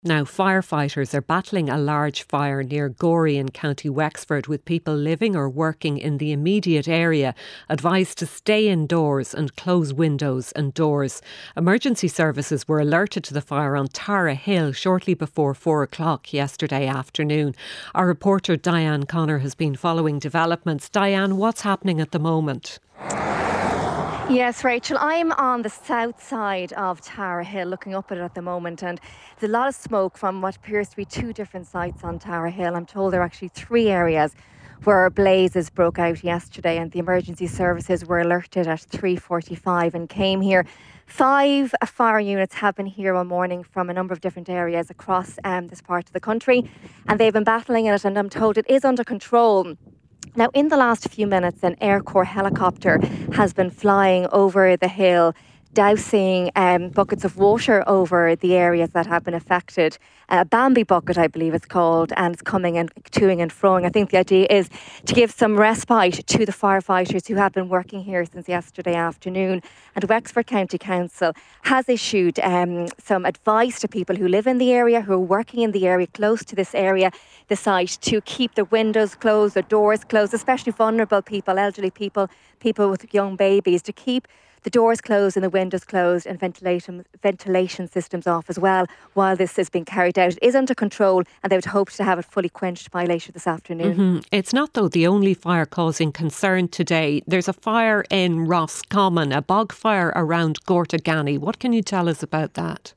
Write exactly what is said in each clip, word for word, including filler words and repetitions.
Now, firefighters are battling a large fire near Gorey in County Wexford, with people living or working in the immediate area advised to stay indoors and close windows and doors. Emergency services were alerted to the fire on Tara Hill shortly before four o'clock yesterday afternoon. Our reporter Diane Connor has been following developments. Diane, what's happening at the moment? Yes, Rachel, I'm on the south side of Tara Hill looking up at it at the moment, and there's a lot of smoke from what appears to be two different sites on Tara Hill. I'm told there are actually three areas where blazes broke out yesterday, and the emergency services were alerted at three forty-five and came here. Five fire units have been here all morning from a number of different areas across um, this part of the country, and they've been battling it, and I'm told it is under control. Now, in the last few minutes, an Air Corps helicopter has been flying over the hill, dousing um, buckets of water over the areas that have been affected. A Bambi bucket, I believe it's called, and it's coming and toing and froing. I think the idea is to give some respite to the firefighters who have been working here since yesterday afternoon. And Wexford County Council has issued um, some advice to people who live in the area, who are working in the area close to this area, the site, to keep the windows closed, the doors closed, especially vulnerable people, elderly people, people with young babies, to keep the doors closed and the windows closed and ventilation ventilation systems off as well while this is being carried out. It is under control, and they would hope to have it fully quenched by later this afternoon. Mm-hmm. It's not, though, the only fire causing concern today. There's a fire in Roscommon, a bog fire around Gortaganny. What can you tell us about that?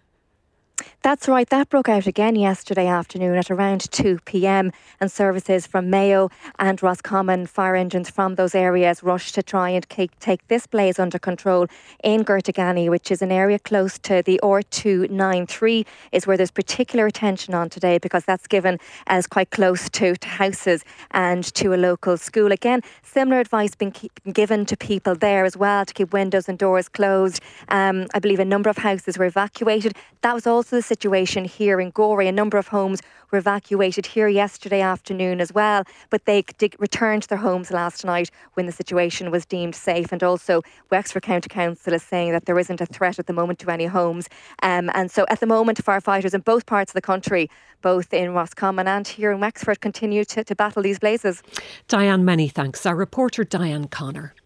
That's right, that broke out again yesterday afternoon at around two p.m, and services from Mayo and Roscommon, fire engines from those areas, rushed to try and take this blaze under control in Gortaganny, which is an area close to the R two ninety-three, is where there's particular attention on today, because that's given as quite close to, to houses and to a local school. Again, similar advice being given to people there as well, to keep windows and doors closed. Um, I believe a number of houses were evacuated. That was also the situation here in Gorey. A number of homes were evacuated here yesterday afternoon as well, but they did return to their homes last night when the situation was deemed safe. And also Wexford County Council is saying that there isn't a threat at the moment to any homes. Um, and so at the moment, firefighters in both parts of the country, both in Roscommon and here in Wexford, continue to, to battle these blazes. Diane, many thanks. Our reporter Diane Connor.